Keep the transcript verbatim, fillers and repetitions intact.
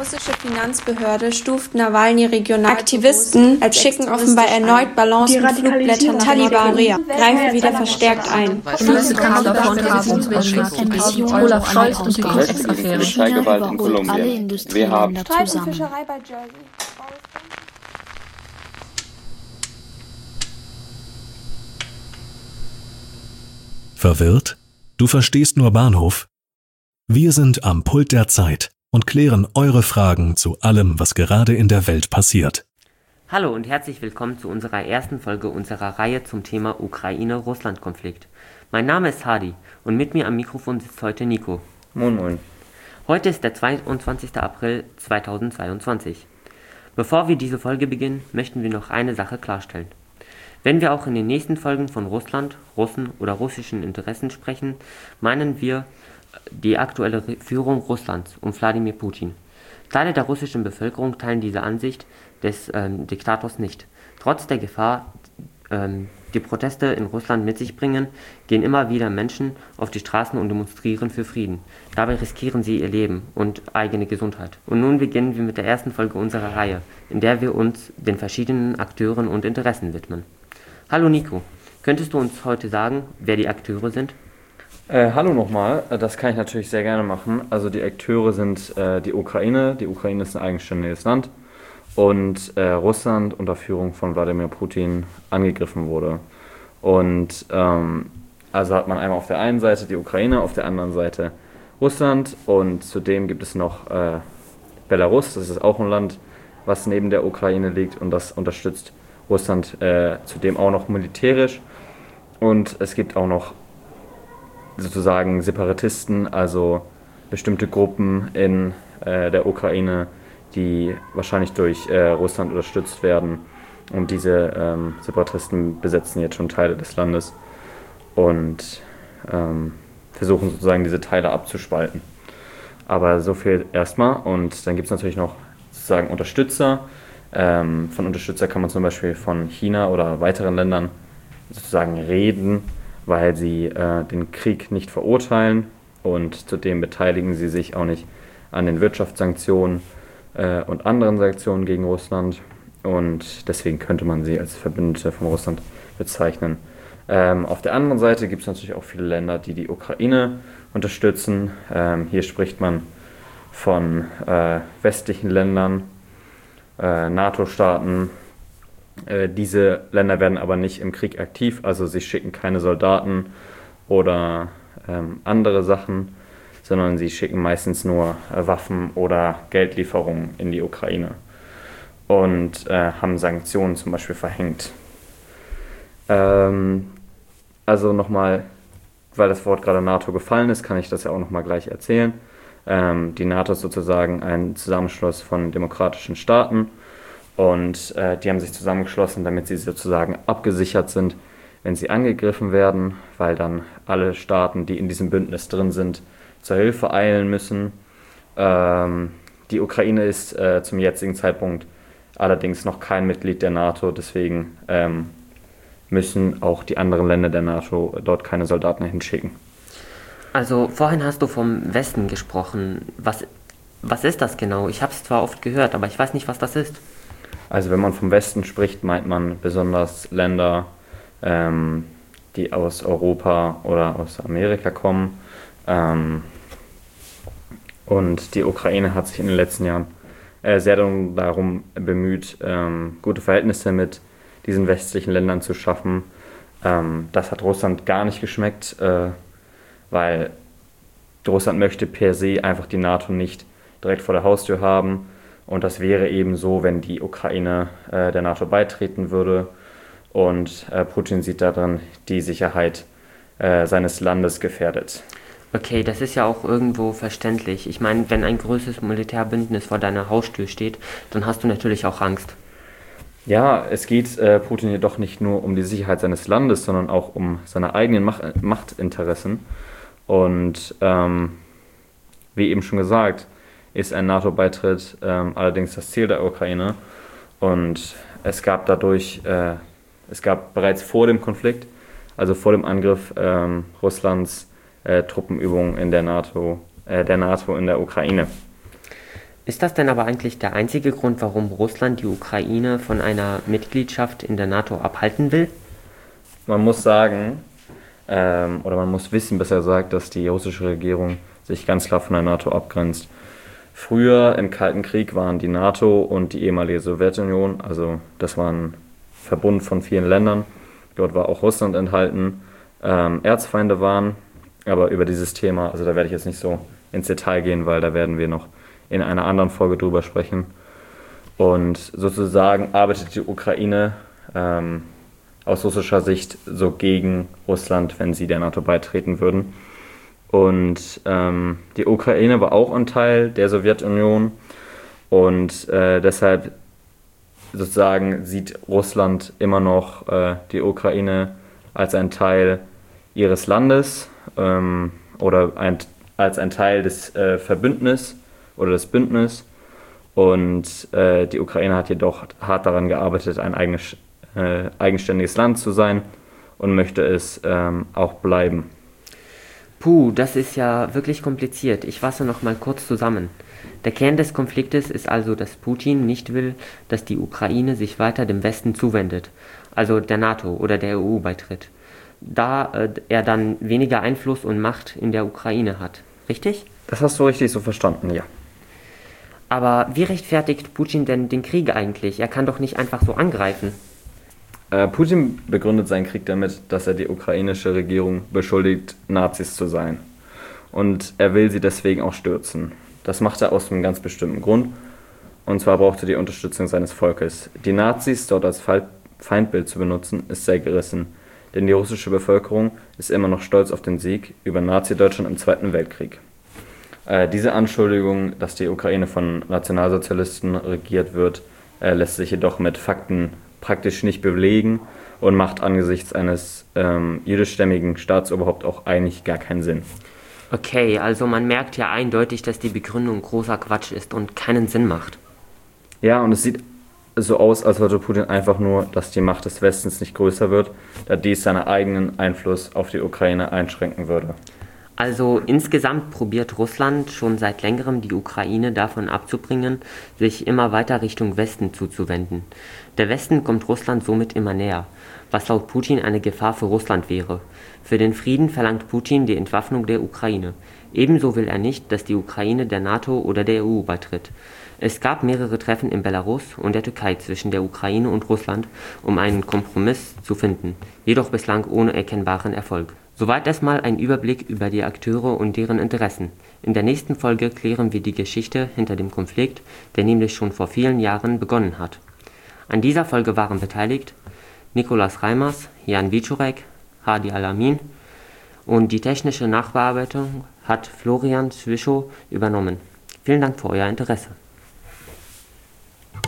russische Finanzbehörde stuft Nawalny regional. Aktivisten schicken offenbar erneut Ballons mit Flugblättern nach Taliban. Greifen wieder verstärkt ein. Olaf Scholz und die Cum-Ex-Affäre. Polizeigewalt in Kolumbien. Wir haben Fischerei bei Jersey. Verwirrt? Du verstehst nur Bahnhof? Wir sind am Pult der Zeit und klären eure Fragen zu allem, was gerade in der Welt passiert. Hallo und herzlich willkommen zu unserer ersten Folge unserer Reihe zum Thema Ukraine-Russland-Konflikt. Mein Name ist Hadi und mit mir am Mikrofon sitzt heute Nico. Moin Moin. Heute ist der zweiundzwanzigster April zweitausendzweiundzwanzig. Bevor wir diese Folge beginnen, möchten wir noch eine Sache klarstellen. Wenn wir auch in den nächsten Folgen von Russland, Russen oder russischen Interessen sprechen, meinen wir die aktuelle Führung Russlands und Wladimir Putin. Teile der russischen Bevölkerung teilen diese Ansicht des ähm, Diktators nicht. Trotz der Gefahr, ähm, die Proteste in Russland mit sich bringen, gehen immer wieder Menschen auf die Straßen und demonstrieren für Frieden. Dabei riskieren sie ihr Leben und eigene Gesundheit. Und nun beginnen wir mit der ersten Folge unserer Reihe, in der wir uns den verschiedenen Akteuren und Interessen widmen. Hallo Nico, könntest du uns heute sagen, wer die Akteure sind? Äh, hallo nochmal, das kann ich natürlich sehr gerne machen. Also die Akteure sind äh, die Ukraine, die Ukraine ist ein eigenständiges Land und äh, Russland unter Führung von Wladimir Putin angegriffen wurde. Und ähm, also hat man einmal auf der einen Seite die Ukraine, auf der anderen Seite Russland und zudem gibt es noch äh, Belarus, das ist auch ein Land, was neben der Ukraine liegt und das unterstützt Russland äh, zudem auch noch militärisch und es gibt auch noch sozusagen Separatisten, also bestimmte Gruppen in äh, der Ukraine, die wahrscheinlich durch äh, Russland unterstützt werden und diese ähm, Separatisten besetzen jetzt schon Teile des Landes und ähm, versuchen sozusagen diese Teile abzuspalten. Aber so viel erstmal und dann gibt es natürlich noch sozusagen Unterstützer. Ähm, von Unterstützer kann man zum Beispiel von China oder weiteren Ländern sozusagen reden, weil sie äh, den Krieg nicht verurteilen und zudem beteiligen sie sich auch nicht an den Wirtschaftssanktionen äh, und anderen Sanktionen gegen Russland und deswegen könnte man sie als Verbündete von Russland bezeichnen. Ähm, auf der anderen Seite gibt es natürlich auch viele Länder, die die Ukraine unterstützen. Ähm, hier spricht man von äh, westlichen Ländern, Äh, NATO-Staaten. Äh, diese Länder werden aber nicht im Krieg aktiv, also sie schicken keine Soldaten oder ähm, andere Sachen, sondern sie schicken meistens nur äh, Waffen oder Geldlieferungen in die Ukraine und äh, haben Sanktionen zum Beispiel verhängt. Ähm, also nochmal, weil das Wort gerade NATO gefallen ist, kann ich das ja auch nochmal gleich erzählen. Die NATO ist sozusagen ein Zusammenschluss von demokratischen Staaten und äh, die haben sich zusammengeschlossen, damit sie sozusagen abgesichert sind, wenn sie angegriffen werden, weil dann alle Staaten, die in diesem Bündnis drin sind, zur Hilfe eilen müssen. Ähm, die Ukraine ist äh, zum jetzigen Zeitpunkt allerdings noch kein Mitglied der NATO, deswegen ähm, müssen auch die anderen Länder der NATO dort keine Soldaten hinschicken. Also vorhin hast du vom Westen gesprochen. Was, was ist das genau? Ich habe es zwar oft gehört, aber ich weiß nicht, was das ist. Also wenn man vom Westen spricht, meint man besonders Länder, ähm, die aus Europa oder aus Amerika kommen. Ähm, und die Ukraine hat sich in den letzten Jahren äh, sehr darum bemüht, ähm, gute Verhältnisse mit diesen westlichen Ländern zu schaffen. Ähm, das hat Russland gar nicht geschmeckt, äh, weil Russland möchte per se einfach die NATO nicht direkt vor der Haustür haben und das wäre eben so, wenn die Ukraine äh, der NATO beitreten würde und äh, Putin sieht darin die Sicherheit äh, seines Landes gefährdet. Okay, das ist ja auch irgendwo verständlich. Ich meine, wenn ein größeres Militärbündnis vor deiner Haustür steht, dann hast du natürlich auch Angst. Ja, es geht äh, Putin jedoch nicht nur um die Sicherheit seines Landes, sondern auch um seine eigenen Macht- Machtinteressen. Und ähm, wie eben schon gesagt, ist ein NATO-Beitritt ähm, allerdings das Ziel der Ukraine. Und es gab dadurch, äh, es gab bereits vor dem Konflikt, also vor dem Angriff ähm, Russlands, äh, Truppenübungen in der NATO, äh, der NATO in der Ukraine. Ist das denn aber eigentlich der einzige Grund, warum Russland die Ukraine von einer Mitgliedschaft in der NATO abhalten will? Man muss sagen, ähm, oder man muss wissen, besser gesagt, dass die russische Regierung sich ganz klar von der NATO abgrenzt. Früher im Kalten Krieg waren die NATO und die ehemalige Sowjetunion, also das war ein Verbund von vielen Ländern, dort war auch Russland enthalten, ähm, Erzfeinde waren, aber über dieses Thema, also da werde ich jetzt nicht so ins Detail gehen, weil da werden wir noch in einer anderen Folge drüber sprechen. Und sozusagen arbeitet die Ukraine ähm, aus russischer Sicht so gegen Russland, wenn sie der NATO beitreten würden. Und ähm, die Ukraine war auch ein Teil der Sowjetunion und äh, deshalb sozusagen sieht Russland immer noch äh, die Ukraine als ein Teil ihres Landes ähm, oder ein, als ein Teil des äh, Verbündnisses oder des Bündnisses. Und äh, die Ukraine hat jedoch hart daran gearbeitet, ein eigenes, äh, eigenständiges Land zu sein und möchte es ähm, auch bleiben. Puh, das ist ja wirklich kompliziert. Ich fasse noch mal kurz zusammen. Der Kern des Konfliktes ist also, dass Putin nicht will, dass die Ukraine sich weiter dem Westen zuwendet, also der NATO oder der E U beitritt, da äh, er dann weniger Einfluss und Macht in der Ukraine hat. Richtig? Das hast du richtig so verstanden, ja. Aber wie rechtfertigt Putin denn den Krieg eigentlich? Er kann doch nicht einfach so angreifen. Äh, Putin begründet seinen Krieg damit, dass er die ukrainische Regierung beschuldigt, Nazis zu sein. Und er will sie deswegen auch stürzen. Das macht er aus einem ganz bestimmten Grund. Und zwar braucht er die Unterstützung seines Volkes. Die Nazis dort als Feindbild zu benutzen, ist sehr gerissen. Denn die russische Bevölkerung ist immer noch stolz auf den Sieg über Nazi-Deutschland im Zweiten Weltkrieg. Äh, diese Anschuldigung, dass die Ukraine von Nationalsozialisten regiert wird, äh, lässt sich jedoch mit Fakten praktisch nicht belegen und macht angesichts eines ähm, jüdischstämmigen Staatsoberhaupts auch eigentlich gar keinen Sinn. Okay, also man merkt ja eindeutig, dass die Begründung großer Quatsch ist und keinen Sinn macht. Ja, und es sieht so aus, als wollte Putin einfach nur, dass die Macht des Westens nicht größer wird, da dies seinen eigenen Einfluss auf die Ukraine einschränken würde. Also insgesamt probiert Russland schon seit längerem die Ukraine davon abzubringen, sich immer weiter Richtung Westen zuzuwenden. Der Westen kommt Russland somit immer näher, was laut Putin eine Gefahr für Russland wäre. Für den Frieden verlangt Putin die Entwaffnung der Ukraine. Ebenso will er nicht, dass die Ukraine der NATO oder der E U beitritt. Es gab mehrere Treffen in Belarus und der Türkei zwischen der Ukraine und Russland, um einen Kompromiss zu finden, jedoch bislang ohne erkennbaren Erfolg. Soweit erstmal ein Überblick über die Akteure und deren Interessen. In der nächsten Folge klären wir die Geschichte hinter dem Konflikt, der nämlich schon vor vielen Jahren begonnen hat. An dieser Folge waren beteiligt Nikolaus Reimers, Jan Wieczorek, Hadi Alamin und die technische Nachbearbeitung hat Florian Zwischow übernommen. Vielen Dank für euer Interesse.